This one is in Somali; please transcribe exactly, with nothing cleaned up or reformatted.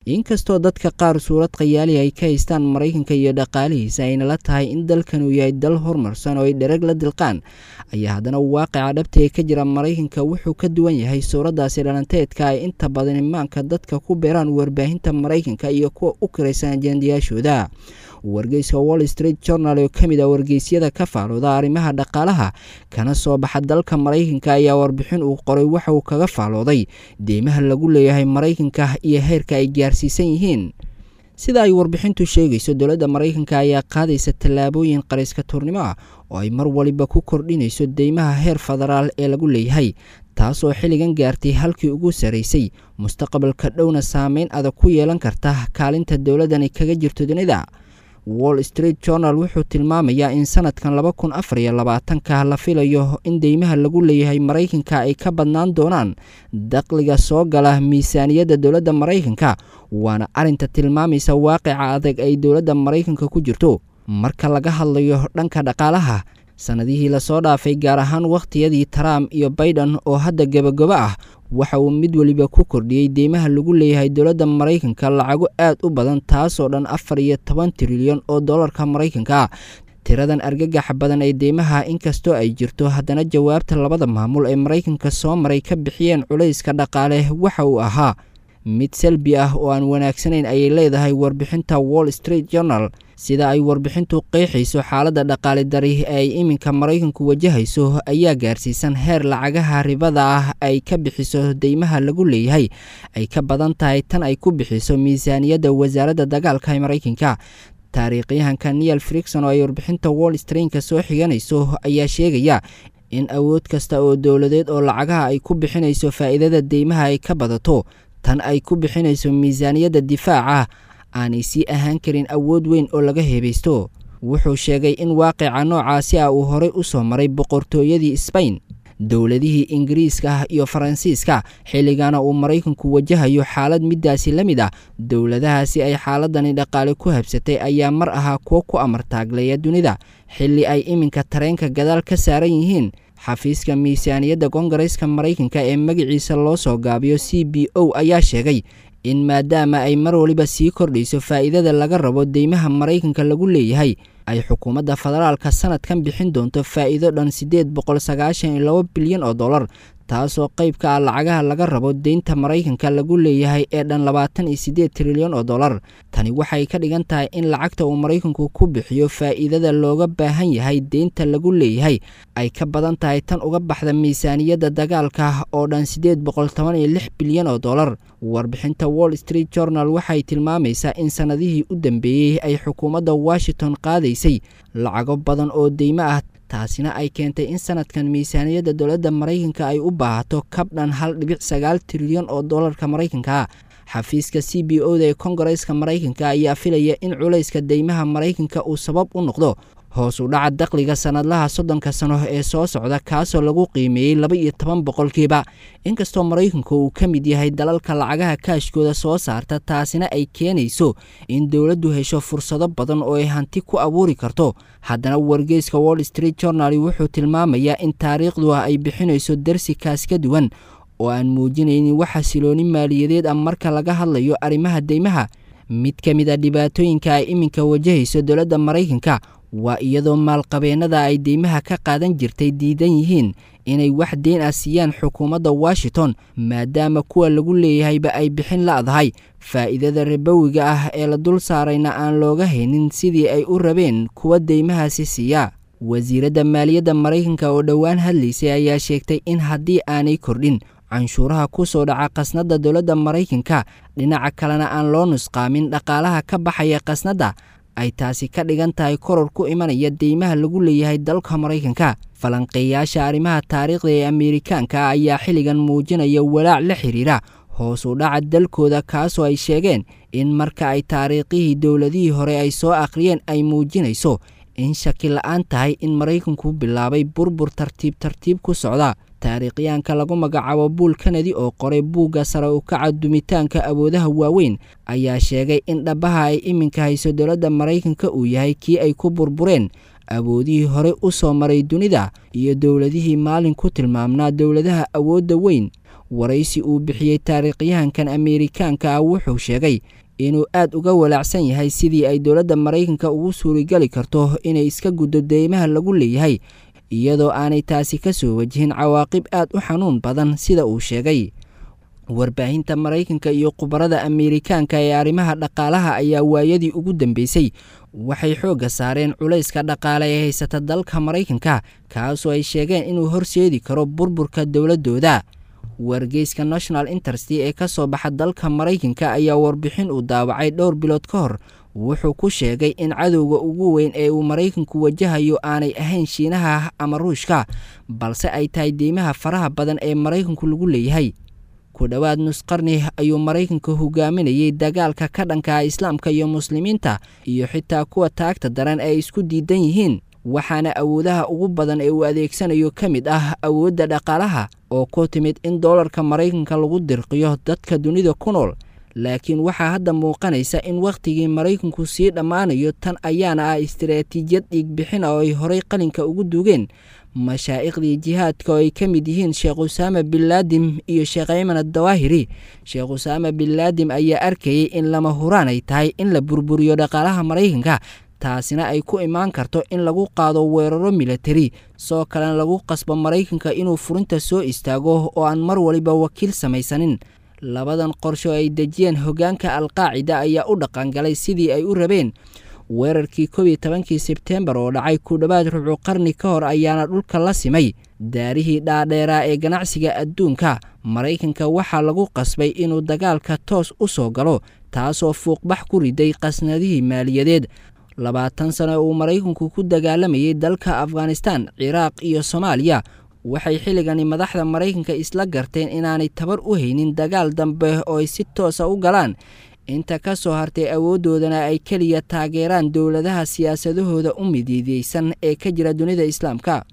inkastoo dadka qaar suurad qayaali ay ka haystaan Mareykanka iyo dhaqaalihiisa ayna la tahay in dalkan uu yahay dal horumarsan oo ay dhereg la dilqaan ayaa haddana waaqica dhabta ee ka jira Mareykanka wuxuu ka duwan yahay suuradaasi dhalanteedka ay inta badan imaanka dadka ku beeraan warbaahinta Mareykanka iyo kuwa u kiraysan ajendayaashooda. wargeyska Wall Street Journal oo kamid ah wargeysyada ka faalooda arrimaha dhaqaalaha kana soo baxa dalka Mareykanka ayaa warbixin uu qoray waxa uu kaga faalooday deymaha lagu leeyahay Mareykanka iyo heerka ay gaarsiisan yihiin. sida ay warbixintu sheegayso dowladda Mareykanka ayaa qaadaysa tallaabooyin qariska turnimo ah oo ay mar waliba ku kordhinayso deymaha heer federaal ee lagu leeyahay taas oo xilligan gaartay halkii ugu sareysay mustaqbalka dhowna saameyn adag ku yeelan karta kaalinta dowladani kaga jirto dunida. Wall Street Journal wuxuu tilmaamayaa in sanadkan laba kun afar iyo labaatan ka la filayo in deymaha lagu leeyahay Mareykanka ay ka badnaan doonaan dakhliga soo gala miisaaniyadda dowladda Mareykanka waana arinta tilmaamaysa waaqica adag ay dowladda Mareykanka ku jirto. marka laga hadlayo dhanka dhaqaalaha sanadihii la soo dhaafay gaar ahaan waqtiyadii Trump iyo Biden oo hadda gabagaba ah waxa uu mid waliba ku kordhiyay deymaha lagu leeyahay dowladda Mareykanka lacago aad u badan taas oo dhan afar iyo toban trilyan oo dollarka Mareykanka. tiradan argagax badan ee deymaha inkastoo ay jirto haddana jawaabta labada maamul ee Mareykanka soo maray ka bixiyeen culayska dhaqaale waxa uu ahaa mid salbi ah oo aan wanaagsanayn ay leedahay warbixinta Wall Street Journal. sida ay warbixintu qeexayso xaaladda dhaqaale dari ee ay iminka Mareykanku wajahayso ayaa gaarsiisan heer lacagaha ribada ah ay ka bixiso deymaha lagu leeyahay ay ka badan tahay tan ay ku bixiso miisaaniyadda wasaaradda dagaalka ee Mareykanka. taariikhyahanka Neil Ferguson oo ay warbixinta Wall Street ka soo xiganayso ayaa sheegaya in awood kasta oo dowladeed oo lacagaha ay ku bixinayso faa'iidada deymaha ay ka badato tan ay ku bixinayso miisaaniyadda difaaca aanay sii ahaan karin awood weyn oo laga heebaysto. wuxuu sheegay in waaqica noocaasi ah uu horey u soo maray boqortooyadii Spain, dowladihii Ingiriiska iyo Faransiiska xilligana uu Mareykanku wajahayo xaalad midaasi la mid ah. dowladahaasi ay xaaladani dhaqaale ku habsatay ayaa mar ahaa kuwo ku amartaaglaya dunida xilli ay iminka tareenka gadaal ka saaran yihiin. xafiiska miisaaniyadda Koongareeska Mareykanka ee magaciisa loo soo gaabiyo C B O ayaa sheegay in maadaama ay mar waliba sii kordhayso faa'iidada laga rabo deymaha Mareykanka lagu leeyahay ay xukuumadda federaalka sanadkan bixin doonto faa'iido dhan sideed boqol sagaashan iyo laba bilyan oo dollar taasoo qayb ka ah lacagaha laga rabo deynta Mareykanka lagu leeyahay ee dhan labaatan iyo sideed trilyan oo dollar. tani waxay ka dhigan tahay in lacagta uu Mareykanku ku bixiyo faa'iidada looga baahan yahay deynta lagu leeyahay ay ka badan tahay tan uga baxda miisaaniyadda dagaalka oo dhan sideed boqol toban iyo lix bilyan oo dollar. warbixinta Wall Street Journal waxay tilmaamaysaa in sanadihii u dambeeyay ay xukuumadda Washington qaadaysay lacago badan oo deymo ah taasina ay keentay in sanadkan miisaaniyadda dowladda Mareykanka ay u baahato kab dhan hal dhibic sagaal trilyan oo dollarka Mareykanka. xafiiska C B O da ee Koongareeska Mareykanka ayaa filaya in culayska deymaha Mareykanka uu sabab u noqdo hoos u dhaca dakhliga sanadlaha soddonka sano ee soo socda kaasoo lagu qiimeeyay laba iyo toban boqolkiiba. inkastoo Mareykanku uu ka mid yahay dalalka lacagaha kaashkooda soo saarta taasina ay keenayso in dowladdu hesho fursado badan oo ay hanti ku abuuri karto haddana wargeyska Wall Street Journal wuxuu tilmaamayaa in taariikhdu ay bixinayso darsi kaas ka duwan oo aan muujinaynin wax xasilooni maaliyadeed ah marka laga hadlayo arrimaha deymaha. mid ka mid ah dhibaatooyinka ay iminka wajahayso dowladda Mareykanka waa iyadoo maalqabeennada ay deymaha ka qaadan jirtay diidan yihiin inay wax deyn ah siiyaan xukuumadda Washington maadaama kuwa lagu leeyahayba ay bixin la'dahay faa'iidada ribowiga ah ee la dul saarayna aan looga haynin sidii ay u rabeen kuwa deymahaasi siiya. wasiiradda maaliyadda Mareykanka oo dhowaan hadlaysay ayaa sheegtay in haddii aanay kordhin canshuuraha ku soo dhaca qasnadda dowladda Mareykanka dhinaca kalena aan loo nusqaamin dhaqaalaha ka baxaya qasnadda ay taasi ka dhigan tahay koror ku imanaya deymaha lagu leeyahay dalka Mareykanka. falanqeeyaasha arrimaha taariikhda ee Ameerikaanka ayaa xilligan muujinaya walaac la xiriira hoos u dhaca dalkooda kaasoo ay sheegeen in marka ay taariikhihii dowladihii hore ay soo akhriyeen ay muujinayso in shaki la'aan tahay in Mareykanku bilaabay burbur tartiib tartiib ku socda. taariikhyahanka lagu magacaabo Paul Kennedy oo qoray buugga sare u kaca dumitaanka awoodaha waaweyn ayaa sheegay in dhabaha ay iminka hayso dowladda Mareykanka uu yahay kii ay ku burbureen awoodihii hore u soo maray dunida iyo dowladihii maalin ku tilmaamnaa dowladaha awoodda weyn. waraysi uu bixiyey taariikhyahankan Ameerikaanka ah wuxuu sheegay inuu aad uga walaacsan yahay sidii ay dowladda Mareykanka ugu suuragali karto inay iska guddo deymaha lagu leeyahay iyadoo aanay taasi ka soo wajihin cawaaqib aad u xanuun badan sida uu sheegay. warbaahinta Mareykanka iyo khubarada Ameerikaanka ee arrimaha dhaqaalaha ayaa waayadii ugu dambeysay waxay xoogga saareen culayska dhaqaale ee haysata dalka Mareykanka kaasoo ay sheegeen inuu horseedi karo burburka dowladooda. wargeyska National Interest ee ka soo baxa dalka Mareykanka ayaa warbixin uu daawacay dhowr bilood ka hor wuxuu ku sheegay in cadowga ugu weyn ee uu Mareykanku wajahayo aanay ahayn Shiinaha ama Ruushka balse ay tahay deymaha faraha badan ee Mareykanku lagu leeyahay. ku dhawaad nus qarni ayuu Mareykanka hogaaminayay dagaalka ka dhanka ah Islaamka iyo Muslimiinta iyo xitaa kuwa taagta daran ay isku diidan yihiin waxaana awoodaha ugu badan ee uu adeegsanayo ka mid ah awoodda dhaqaalaha oo ku timid in doolarka Mareykanka lagu dirqiyo dadka dunida ku nool. laakiin waxaa hadda muuqanaysa in waqtigii Mareykanku sii dhammaanayo tan ayaana ah istiraatiijiyad dhiig bixin oo ay horay qalinka ugu duugeen mashaa'iqdii jihaadka oo ay ka mid yihiin Sheekh Usaama bin Laden iyo Sheekh Ayman ad-Dawahiri. Sheekh Usaama bin Laden ayaa arkayay in lama huraan ay tahay in la burburiyo dhaqaalaha Mareykanka taasina ay ku imaan karto in lagu qaado weeraro military soo kalena lagu qasbo Mareykanka inuu furinta soo istaago oo aan mar waliba wakiil samaysanin. labadan qorsho ay dejiyeen hoggaanka Al-Qaacida ayaa u dhaqan galay sidii ay u rabeen. weerarkii kow iyo tobankii Sebteembar oo dhacay ku dhawaad rubuc qarni ka hor ayaana dhulka la simay daarihii dhaadheeraa ee ganacsiga adduunka. Mareykanka waxaa lagu qasbay inuu dagaalka toos u soo galo taasoo fuuqbax ku riday qasnadihii maaliyadeed. labaatan sano uu Mareykanku ku dagaalamayay dalka Afghanistan, Ciraaq iyo Soomaaliya waxay xilligani madaxda Mareykanka isla garteen inaanay tabar u haynin dagaal dambe oo ay si toos ah u galaan inta ka soo hartay awoodoodana ay kaliya taageeraan dowladaha siyaasadahooda u mideeysan ee ka jira dunida Islaamka.